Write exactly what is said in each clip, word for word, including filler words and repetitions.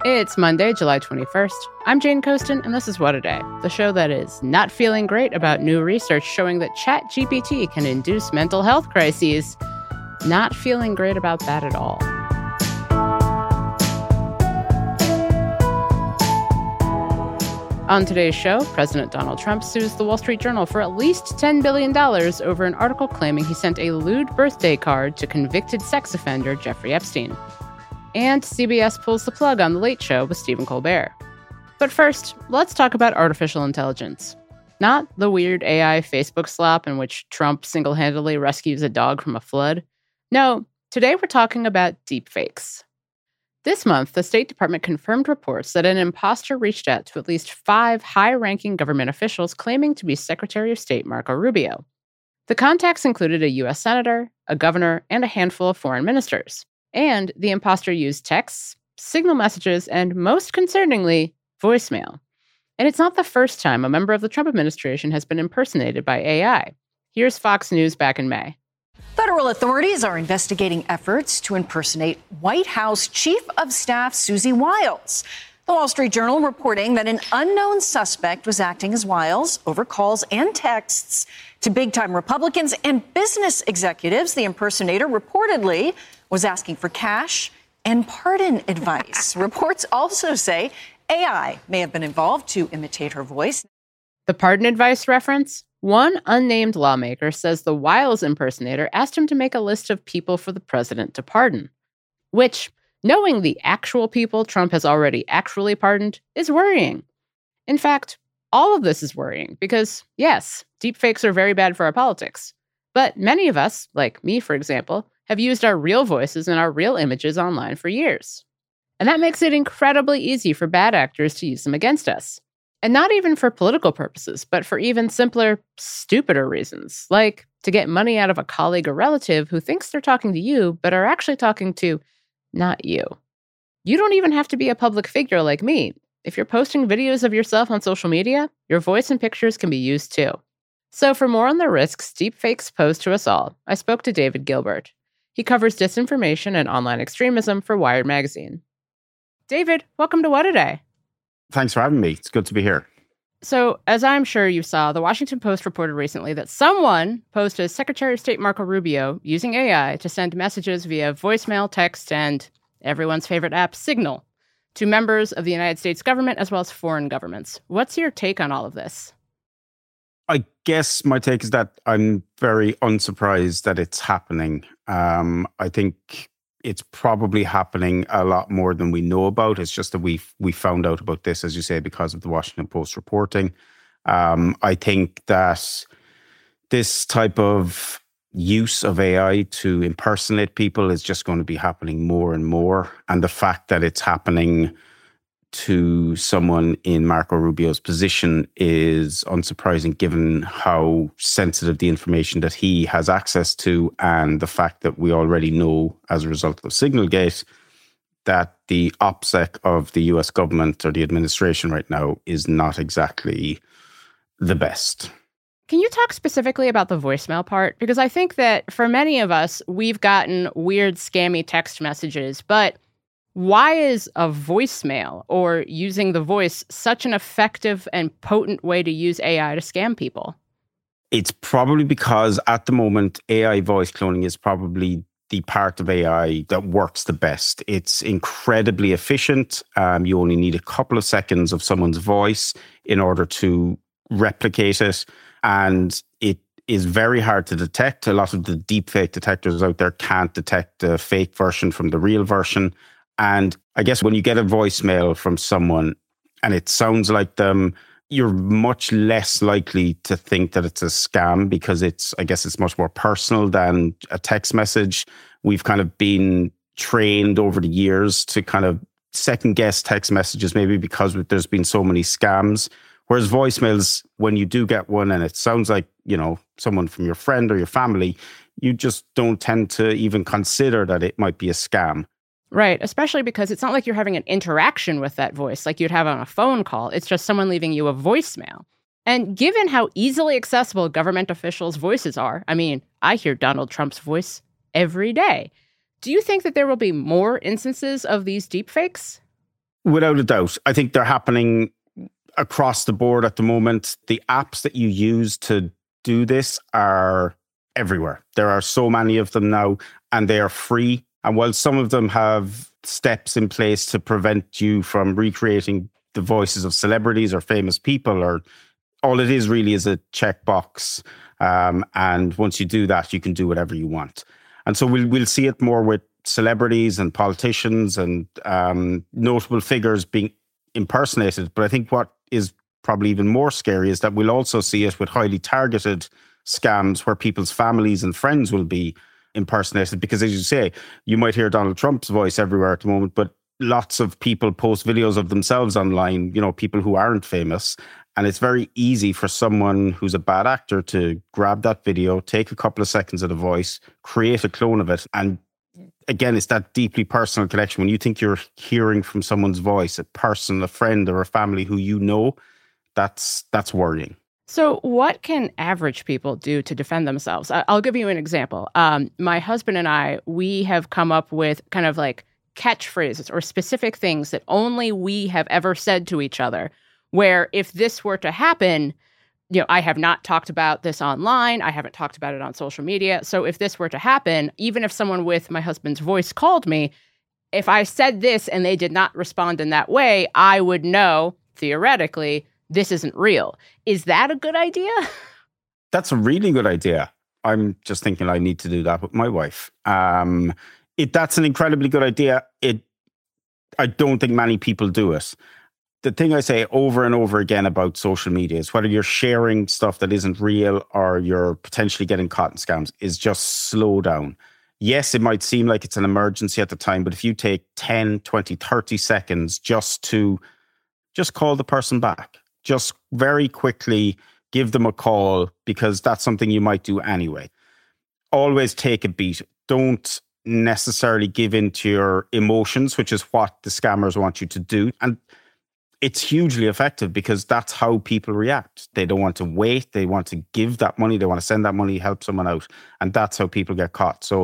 It's Monday, July twenty-first. I'm Jane Coaston, and this is What a Day, the show that is not feeling great about new research showing that ChatGPT can induce mental health crises. Not feeling great about that at all. On today's show, President Donald Trump sues the Wall Street Journal for at least ten billion dollars over an article claiming he sent a lewd birthday card to convicted sex offender Jeffrey Epstein. And C B S pulls the plug on The Late Show with Stephen Colbert. But first, let's talk about artificial intelligence. Not the weird A I Facebook slop in which Trump single-handedly rescues a dog from a flood. No, today we're talking about deepfakes. This month, the State Department confirmed reports that an imposter reached out to at least five high-ranking government officials claiming to be Secretary of State Marco Rubio. The contacts included a U S senator, a governor, and a handful of foreign ministers. And the imposter used texts, signal messages, and most concerningly, voicemail. And it's not the first time a member of the Trump administration has been impersonated by A I. Here's Fox News back in May. Federal authorities are investigating efforts to impersonate White House Chief of Staff Susie Wiles. The Wall Street Journal reporting that an unknown suspect was acting as Wiles over calls and texts to big-time Republicans and business executives. The impersonator reportedly was asking for cash and pardon advice. Reports also say A I may have been involved to imitate her voice. The pardon advice reference? One unnamed lawmaker says the Wiles impersonator asked him to make a list of people for the president to pardon, which, knowing the actual people Trump has already actually pardoned, is worrying. In fact, all of this is worrying because, yes, deepfakes are very bad for our politics. But many of us, like me, for example, have used our real voices and our real images online for years. And that makes it incredibly easy for bad actors to use them against us. And not even for political purposes, but for even simpler, stupider reasons, like to get money out of a colleague or relative who thinks they're talking to you, but are actually talking to not you. You don't even have to be a public figure like me. If you're posting videos of yourself on social media, your voice and pictures can be used too. So for more on the risks deepfakes pose to us all, I spoke to David Gilbert. He covers disinformation and online extremism for Wired Magazine. David, welcome to What a Day. Thanks for having me. It's good to be here. So, as I'm sure you saw, the Washington Post reported recently that someone posted Secretary of State Marco Rubio using A I to send messages via voicemail, text, and everyone's favorite app, Signal, to members of the United States government as well as foreign governments. What's your take on all of this? I guess my take is that I'm very unsurprised that it's happening. Um, I think it's probably happening a lot more than we know about. It's just that we we found out about this, as you say, because of the Washington Post reporting. Um, I think that this type of use of A I to impersonate people is just going to be happening more and more. And the fact that it's happening to someone in Marco Rubio's position is unsurprising given how sensitive the information that he has access to and the fact that we already know as a result of Signalgate that the OPSEC of the U S government or the administration right now is not exactly the best. Can you talk specifically about the voicemail part? Because I think that for many of us, we've gotten weird, scammy text messages, but why is a voicemail or using the voice such an effective and potent way to use A I to scam people? It's probably because at the moment, A I voice cloning is probably the part of A I that works the best. It's incredibly efficient. Um, you only need a couple of seconds of someone's voice in order to replicate it. And it is very hard to detect. A lot of the deepfake detectors out there can't detect the fake version from the real version. And I guess when you get a voicemail from someone and it sounds like them, you're much less likely to think that it's a scam because it's, I guess it's much more personal than a text message. We've kind of been trained over the years to kind of second guess text messages, maybe because there's been so many scams. Whereas voicemails, when you do get one and it sounds like, you know, someone from your friend or your family, you just don't tend to even consider that it might be a scam. Right, especially because it's not like you're having an interaction with that voice like you'd have on a phone call. It's just someone leaving you a voicemail. And given how easily accessible government officials' voices are, I mean, I hear Donald Trump's voice every day. Do you think that there will be more instances of these deepfakes? Without a doubt. I think they're happening across the board at the moment. The apps that you use to do this are everywhere. There are so many of them now, and they are free. And while some of them have steps in place to prevent you from recreating the voices of celebrities or famous people, or all it is really is a checkbox. Um, and once you do that, you can do whatever you want. And so we'll we'll see it more with celebrities and politicians and um, notable figures being impersonated. But I think what is probably even more scary is that we'll also see it with highly targeted scams where people's families and friends will be impersonated. Because as you say, you might hear Donald Trump's voice everywhere at the moment, but lots of people post videos of themselves online, you know, people who aren't famous. And it's very easy for someone who's a bad actor to grab that video, take a couple of seconds of the voice, create a clone of it. And again, it's that deeply personal connection. When you think you're hearing from someone's voice, a person, a friend, or a family who you know, that's that's worrying. So what can average people do to defend themselves? I- I'll give you an example. Um, my husband and I, we have come up with kind of like catchphrases or specific things that only we have ever said to each other, where if this were to happen, you know, I have not talked about this online. I haven't talked about it on social media. So if this were to happen, even if someone with my husband's voice called me, if I said this and they did not respond in that way, I would know, theoretically, this isn't real. Is that a good idea? That's a really good idea. I'm just thinking I need to do that with my wife. Um, it, that's an incredibly good idea. It, I don't think many people do it. The thing I say over and over again about social media is whether you're sharing stuff that isn't real or you're potentially getting caught in scams is just slow down. Yes, it might seem like it's an emergency at the time, but if you take ten, twenty, thirty seconds just to just call the person back, just very quickly give them a call, because that's something you might do anyway. Always take a beat. Don't necessarily give in to your emotions, which is what the scammers want you to do. And it's hugely effective because that's how people react. They don't want to wait. They want to give that money. They want to send that money, help someone out. And that's how people get caught. So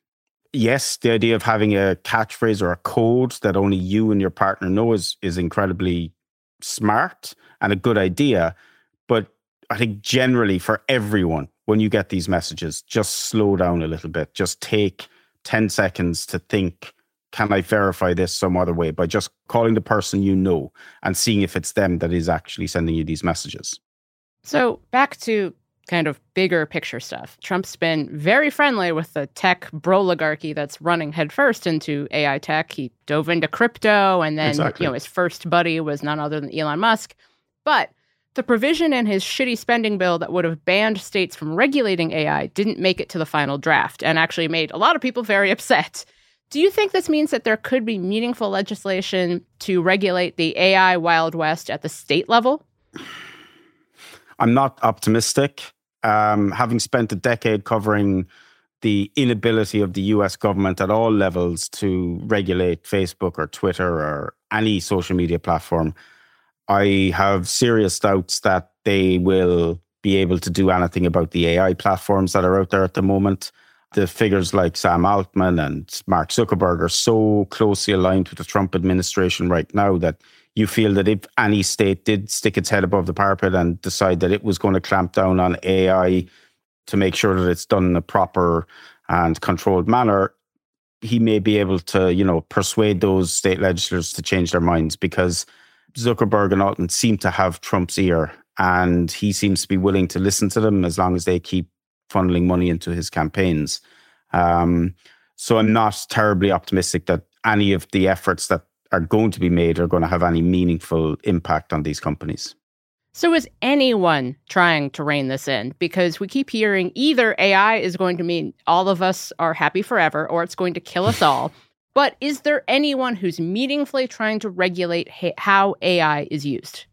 yes, the idea of having a catchphrase or a code that only you and your partner know is, is incredibly smart and a good idea. But I think generally for everyone, when you get these messages, just slow down a little bit. Just take ten seconds to think, can I verify this some other way, by just calling the person you know and seeing if it's them that is actually sending you these messages. So back to kind of bigger picture stuff. Trump's been very friendly with the tech broligarchy that's running headfirst into A I tech. He dove into crypto, and then Exactly. you know his first buddy was none other than Elon Musk. But the provision in his shitty spending bill that would have banned states from regulating A I didn't make it to the final draft, and actually made a lot of people very upset. Do you think this means that there could be meaningful legislation to regulate the A I Wild West at the state level? I'm not optimistic. Um, having spent a decade covering the inability of the U S government at all levels to regulate Facebook or Twitter or any social media platform, I have serious doubts that they will be able to do anything about the A I platforms that are out there at the moment. The figures like Sam Altman and Mark Zuckerberg are so closely aligned with the Trump administration right now that you feel that if any state did stick its head above the parapet and decide that it was going to clamp down on A I to make sure that it's done in a proper and controlled manner, he may be able to, you know, persuade those state legislators to change their minds, because Zuckerberg and Altman seem to have Trump's ear, and he seems to be willing to listen to them as long as they keep funneling money into his campaigns. Um, so I'm not terribly optimistic that any of the efforts that are going to be made are going to have any meaningful impact on these companies. So is anyone trying to rein this in? Because we keep hearing either A I is going to mean all of us are happy forever, or it's going to kill us all. But is there anyone who's meaningfully trying to regulate ha- how A I is used?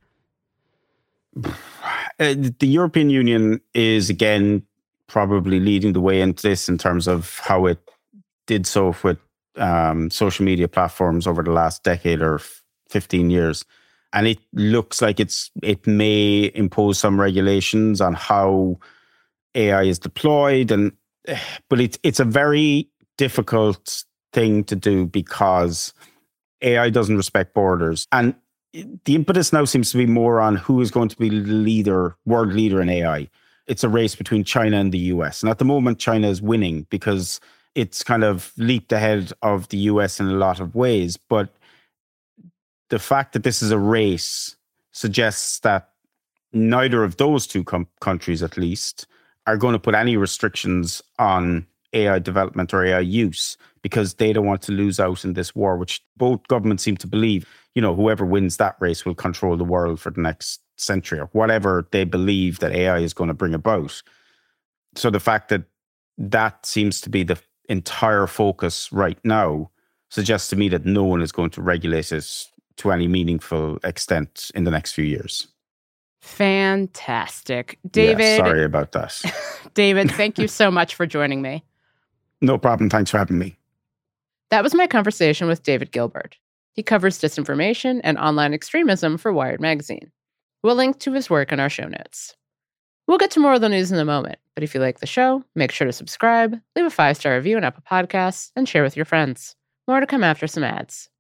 Uh, the European Union is, again, probably leading the way into this in terms of how it did so with um, social media platforms over the last decade or fifteen years. And it looks like it's it may impose some regulations on how A I is deployed, and but it's it's a very difficult thing to do, because A I doesn't respect borders. And the impetus now seems to be more on who is going to be the leader, world leader in A I. It's a race between China and the U S. And at the moment, China is winning because it's kind of leaped ahead of the U S in a lot of ways. But the fact that this is a race suggests that neither of those two com- countries, at least, are going to put any restrictions on A I development or A I use because they don't want to lose out in this war, which both governments seem to believe, you know, whoever wins that race will control the world for the next century or whatever they believe that A I is going to bring about. So the fact that that seems to be the entire focus right now suggests to me that no one is going to regulate it to any meaningful extent in the next few years. Fantastic. David. Yeah, sorry about that. David, thank you so much for joining me. No problem. Thanks for having me. That was my conversation with David Gilbert. He covers disinformation and online extremism for Wired Magazine. We'll link to his work in our show notes. We'll get to more of the news in a moment, but if you like the show, make sure to subscribe, leave a five-star review on Apple Podcasts, and share with your friends. More to come after some ads.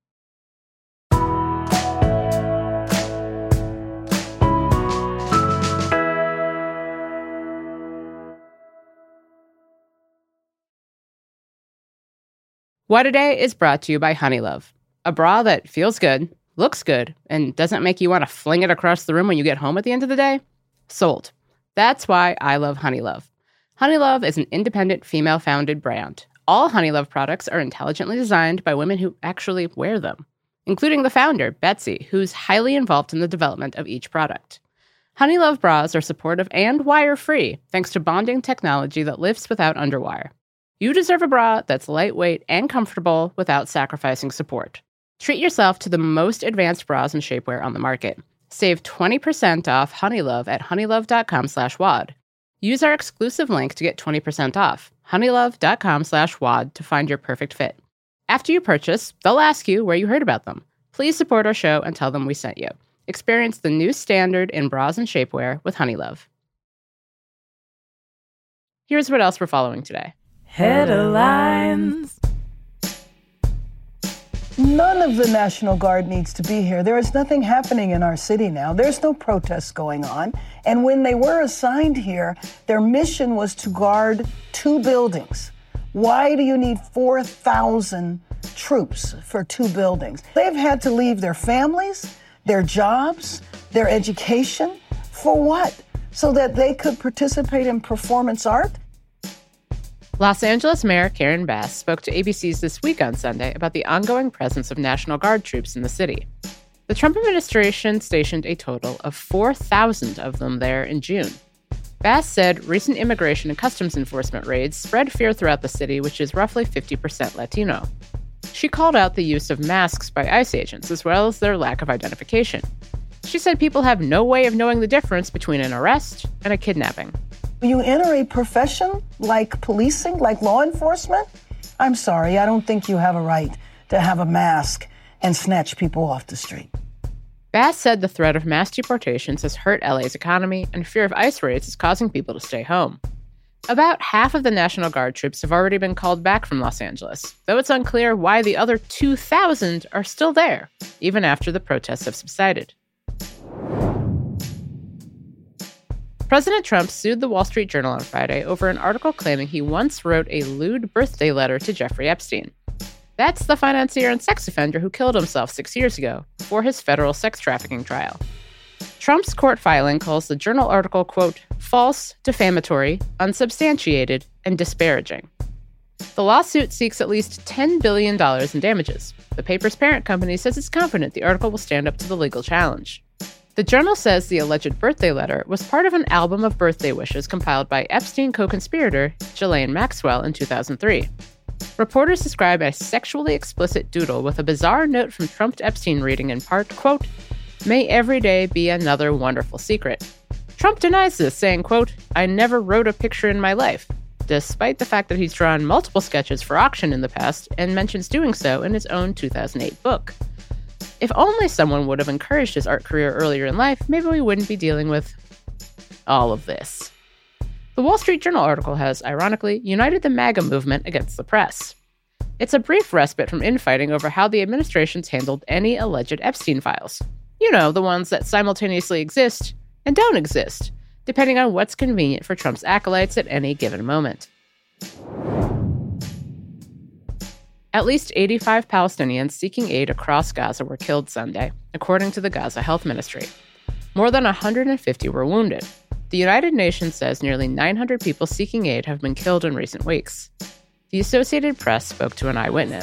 Why Today is brought to you by Honeylove, a bra that feels good, looks good, and doesn't make you want to fling it across the room when you get home at the end of the day. Sold. That's why I love Honeylove. Honeylove is an independent, female-founded brand. All Honeylove products are intelligently designed by women who actually wear them, including the founder, Betsy, who's highly involved in the development of each product. Honeylove bras are supportive and wire-free, thanks to bonding technology that lifts without underwire. You deserve a bra that's lightweight and comfortable without sacrificing support. Treat yourself to the most advanced bras and shapewear on the market. Save twenty percent off Honeylove at honeylove.com slash WAD. Use our exclusive link to get twenty percent off, honeylove.com slash WAD, to find your perfect fit. After you purchase, they'll ask you where you heard about them. Please support our show and tell them we sent you. Experience the new standard in bras and shapewear with Honeylove. Here's what else we're following today. Headlines. None of the National Guard needs to be here. There is nothing happening in our city now. There's no protests going on. And when they were assigned here, their mission was to guard two buildings. Why do you need four thousand troops for two buildings? They've had to leave their families, their jobs, their education. For what? So that they could participate in performance art? Los Angeles Mayor Karen Bass spoke to A B C's This Week on Sunday about the ongoing presence of National Guard troops in the city. The Trump administration stationed a total of four thousand of them there in June. Bass said recent immigration and customs enforcement raids spread fear throughout the city, which is roughly fifty percent Latino. She called out the use of masks by ICE agents, as well as their lack of identification. She said people have no way of knowing the difference between an arrest and a kidnapping. You enter a profession like policing, like law enforcement, I'm sorry, I don't think you have a right to have a mask and snatch people off the street. Bass said the threat of mass deportations has hurt L A's economy, and fear of ICE raids is causing people to stay home. About half of the National Guard troops have already been called back from Los Angeles, though it's unclear why the other two thousand are still there, even after the protests have subsided. President Trump sued the Wall Street Journal on Friday over an article claiming he once wrote a lewd birthday letter to Jeffrey Epstein. That's the financier and sex offender who killed himself six years ago before his federal sex trafficking trial. Trump's court filing calls the Journal article, quote, false, defamatory, unsubstantiated, and disparaging. The lawsuit seeks at least ten billion dollars in damages. The paper's parent company says it's confident the article will stand up to the legal challenge. The Journal says the alleged birthday letter was part of an album of birthday wishes compiled by Epstein co-conspirator Ghislaine Maxwell in two thousand three. Reporters describe a sexually explicit doodle with a bizarre note from Trump to Epstein reading in part, quote, may every day be another wonderful secret. Trump denies this, saying, quote, I never wrote a picture in my life, despite the fact that he's drawn multiple sketches for auction in the past and mentions doing so in his own two thousand eight book. If only someone would have encouraged his art career earlier in life, maybe we wouldn't be dealing with all of this. The Wall Street Journal article has, ironically, united the MAGA movement against the press. It's a brief respite from infighting over how the administration's handled any alleged Epstein files. You know, the ones that simultaneously exist and don't exist, depending on what's convenient for Trump's acolytes at any given moment. At least eighty-five Palestinians seeking aid across Gaza were killed Sunday, according to the Gaza Health Ministry. More than one hundred fifty were wounded. The United Nations says nearly nine hundred people seeking aid have been killed in recent weeks. The Associated Press spoke to an eyewitness.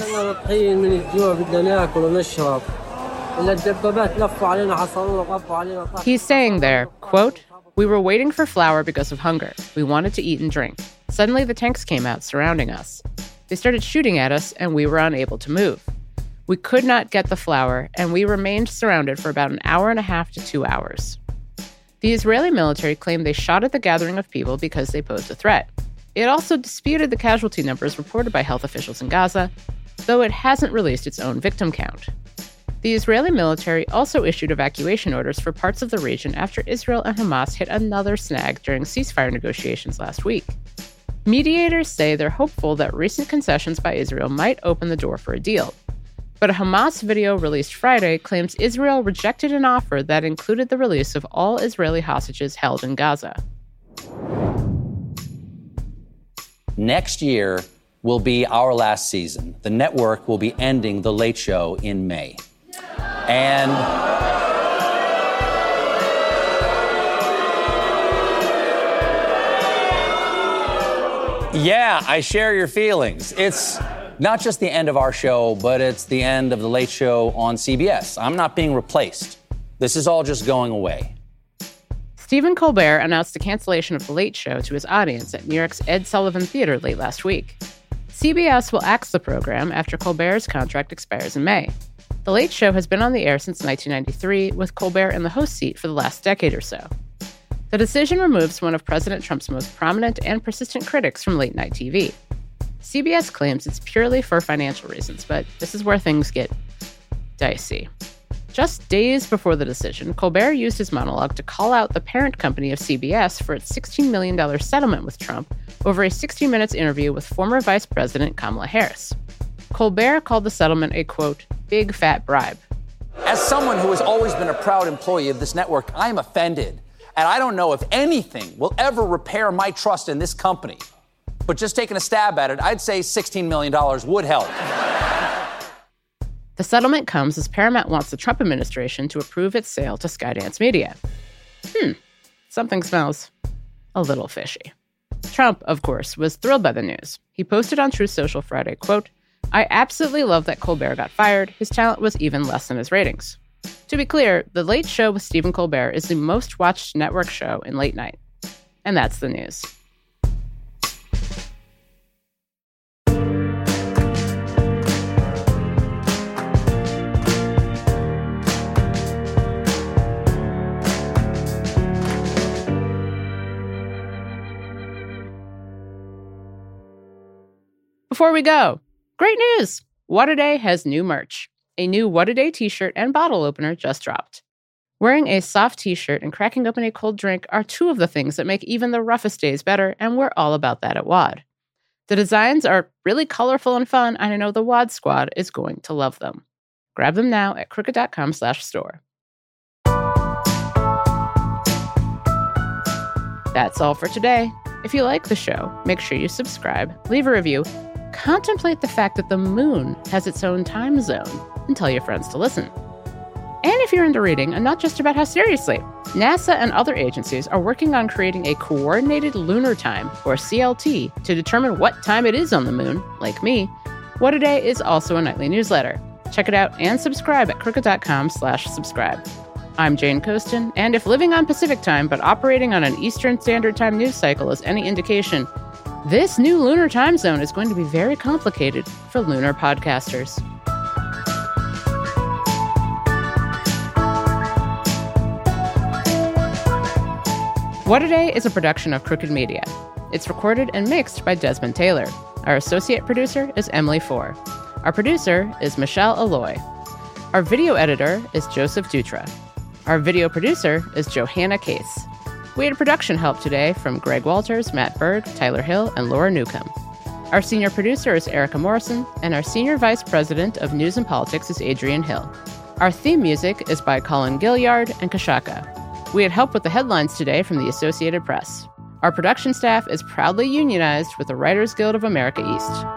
He's saying there, quote, "We were waiting for flour because of hunger. We wanted to eat and drink. Suddenly the tanks came out surrounding us. They started shooting at us and we were unable to move. We could not get the flour and we remained surrounded for about an hour and a half to two hours." The Israeli military claimed they shot at the gathering of people because they posed a threat. It also disputed the casualty numbers reported by health officials in Gaza, though it hasn't released its own victim count. The Israeli military also issued evacuation orders for parts of the region after Israel and Hamas hit another snag during ceasefire negotiations last week. Mediators say they're hopeful that recent concessions by Israel might open the door for a deal. But a Hamas video released Friday claims Israel rejected an offer that included the release of all Israeli hostages held in Gaza. Next year will be our last season. The network will be ending The Late Show in May. And yeah, I share your feelings. It's not just the end of our show, but it's the end of The Late Show on C B S. I'm not being replaced. This is all just going away. Stephen Colbert announced the cancellation of The Late Show to his audience at New York's Ed Sullivan Theater late last week. C B S will axe the program after Colbert's contract expires in May. The Late Show has been on the air since nineteen ninety-three, with Colbert in the host seat for the last decade or so. The decision removes one of President Trump's most prominent and persistent critics from late-night T V. C B S claims it's purely for financial reasons, but this is where things get dicey. Just days before the decision, Colbert used his monologue to call out the parent company of C B S for its sixteen million dollars settlement with Trump over a sixty minutes interview with former Vice President Kamala Harris. Colbert called the settlement a, quote, big fat bribe. As someone who has always been a proud employee of this network, I am offended. And I don't know if anything will ever repair my trust in this company. But just taking a stab at it, I'd say sixteen million dollars would help. The settlement comes as Paramount wants the Trump administration to approve its sale to Skydance Media. Hmm, something smells a little fishy. Trump, of course, was thrilled by the news. He posted on Truth Social Friday, quote, "I absolutely love that Colbert got fired. His talent was even less than his ratings." To be clear, The Late Show with Stephen Colbert is the most watched network show in late night. And that's the news. Before we go, great news! What-A-Day has new merch. A new What-A-Day t-shirt and bottle opener just dropped. Wearing a soft t-shirt and cracking open a cold drink are two of the things that make even the roughest days better, and we're all about that at W A D. The designs are really colorful and fun, and I know the W A D squad is going to love them. Grab them now at crooked.com slash store. That's all for today. If you like the show, make sure you subscribe, leave a review, contemplate the fact that the moon has its own time zone, and tell your friends to listen. And if you're into reading, and not just about how seriously, NASA and other agencies are working on creating a coordinated lunar time, or C L T, to determine what time it is on the moon, like me. What-A-Day is also a nightly newsletter. Check it out and subscribe at crooked.com slash subscribe. I'm Jane Coaston, and if living on Pacific time but operating on an Eastern Standard Time news cycle is any indication, this new lunar time zone is going to be very complicated for lunar podcasters. What-A-Day is a production of Crooked Media. It's recorded and mixed by Desmond Taylor. Our associate producer is Emily Four. Our producer is Michelle Alloy. Our video editor is Joseph Dutra. Our video producer is Johanna Case. We had production help today from Greg Walters, Matt Berg, Tyler Hill, and Laura Newcomb. Our senior producer is Erica Morrison, and our senior vice president of news and politics is Adrian Hill. Our theme music is by Colin Gilliard and Kashaka. We had help with the headlines today from the Associated Press. Our production staff is proudly unionized with the Writers Guild of America East.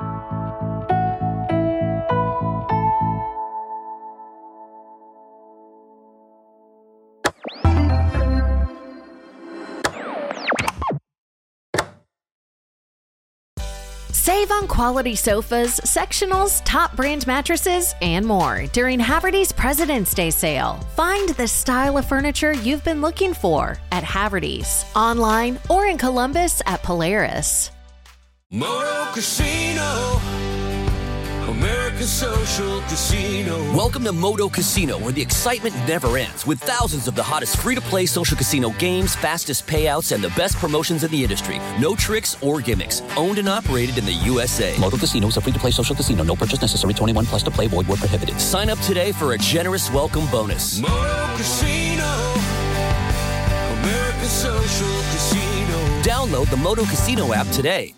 Save on quality sofas, sectionals, top brand mattresses, and more during Haverty's President's Day sale. Find the style of furniture you've been looking for at Haverty's, online or in Columbus at Polaris. Moto Casino, America's social casino. Welcome to Moto Casino, where the excitement never ends, with thousands of the hottest free-to-play social casino games, fastest payouts, and the best promotions in the industry. No tricks or gimmicks. Owned and operated in the U S A. Moto Casino is a free-to-play social casino. No purchase necessary. twenty-one plus to play. Void where prohibited. Sign up today for a generous welcome bonus. Moto Casino, America's social casino. Download the Moto Casino app today.